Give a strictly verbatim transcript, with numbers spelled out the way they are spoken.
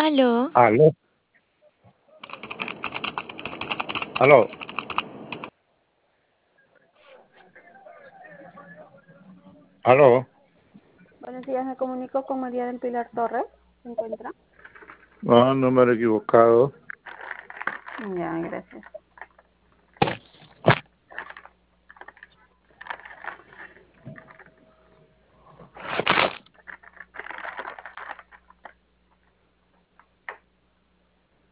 Aló. Aló, aló, aló. Buenos días, me comunico con María del Pilar Torres. ¿Se encuentra? No, número equivocado. Ya, gracias.